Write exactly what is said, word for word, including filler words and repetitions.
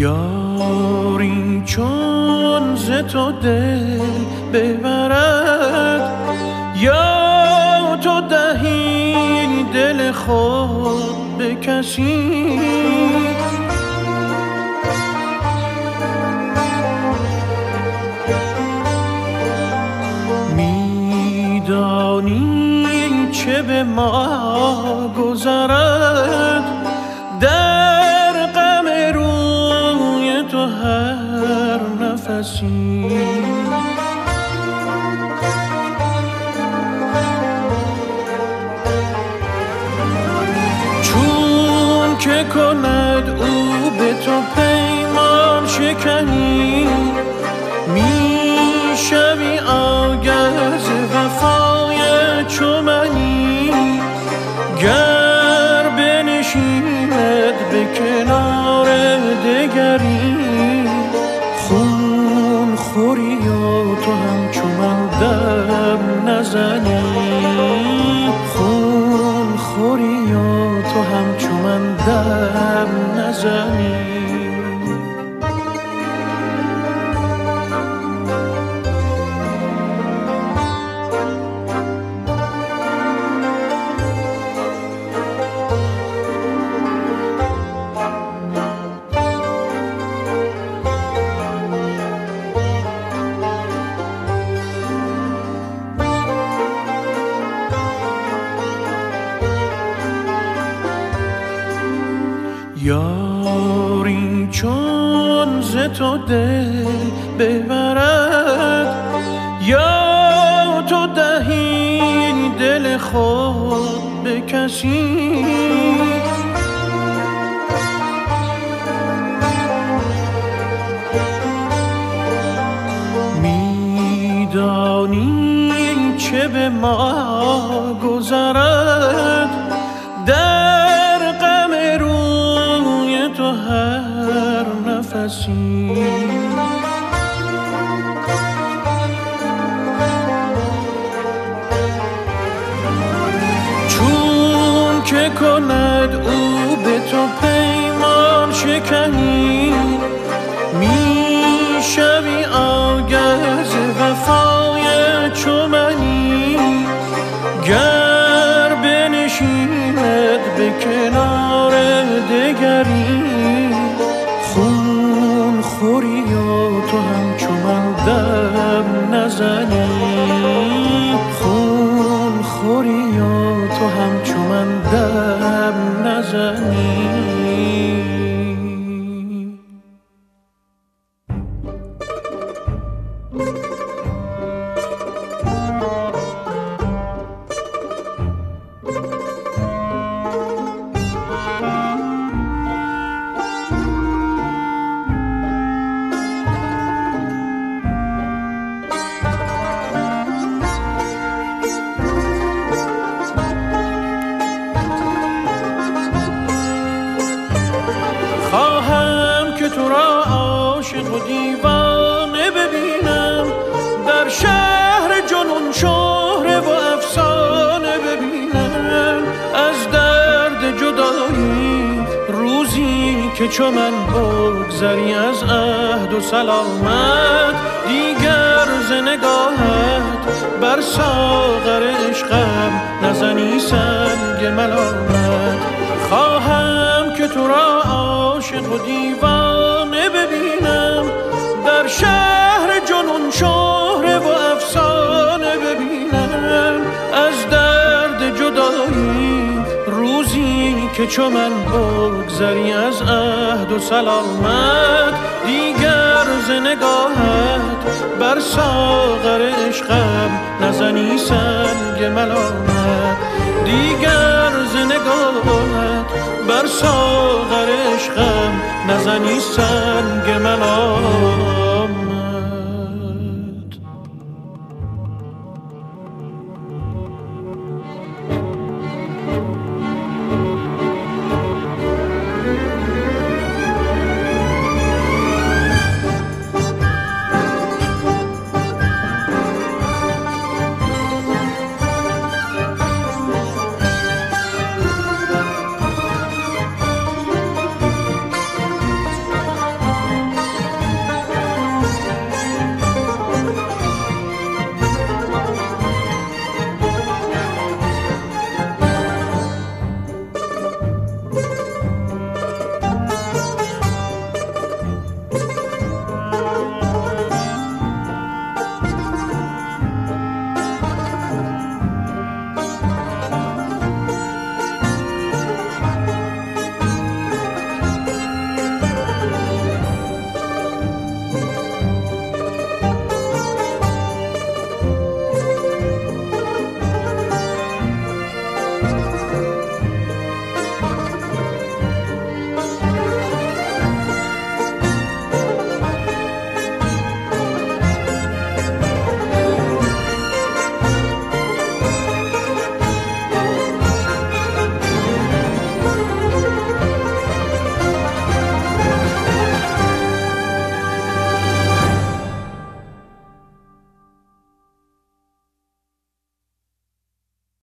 یاری چون ز تو دل ببرد، یا تو دهی دل خود به کسی. میدانی چه به ما گذرد، در غم روی تو هر نفسی. چون که کند او به تو پیمان شکنی، میشوی آگه ز وفای چو منی. گر بنشیند به کنار دگری، خون خوری و تو همچو من دم نزنی. خون خوری و تو همچو من دم نزنی. یاری چون ز تو دل ببرد، یا تو دهی دل خود به کسی. میدانی چه به ما گذرد، در غم روی تو هر نفسی. چون که کند او به تو پیمان شکنی، میشوی آگه ز وفای چو منی. گر بنشیند به کنار دگری، خون خوری و تو همچو من دم نزنی. خون خوری و تو همچو من دم نزنی. خواهم که تو را عاشق و دیوانه ببینم، در شهر جنون شهره و افسانه ببینم. از درد جدایی روزی که چو من بگذری از عهد و سلامت، دیگر ز نگاهت بر ساغر عشقم نزنی سنگ ملامت. خواهم که تو را عاشق و دیوانه ببینم، در شهر جنون شهره و افسانه ببینم. از درد جدایی روزی که چو من بگذری از عهد و سلامت، دیگر ز نگاهت بر ساغر عشقم نزنی سنگ ملامت. دیگر ز نگاهت بر ساغر عشقم نزنی سنگ ملامت.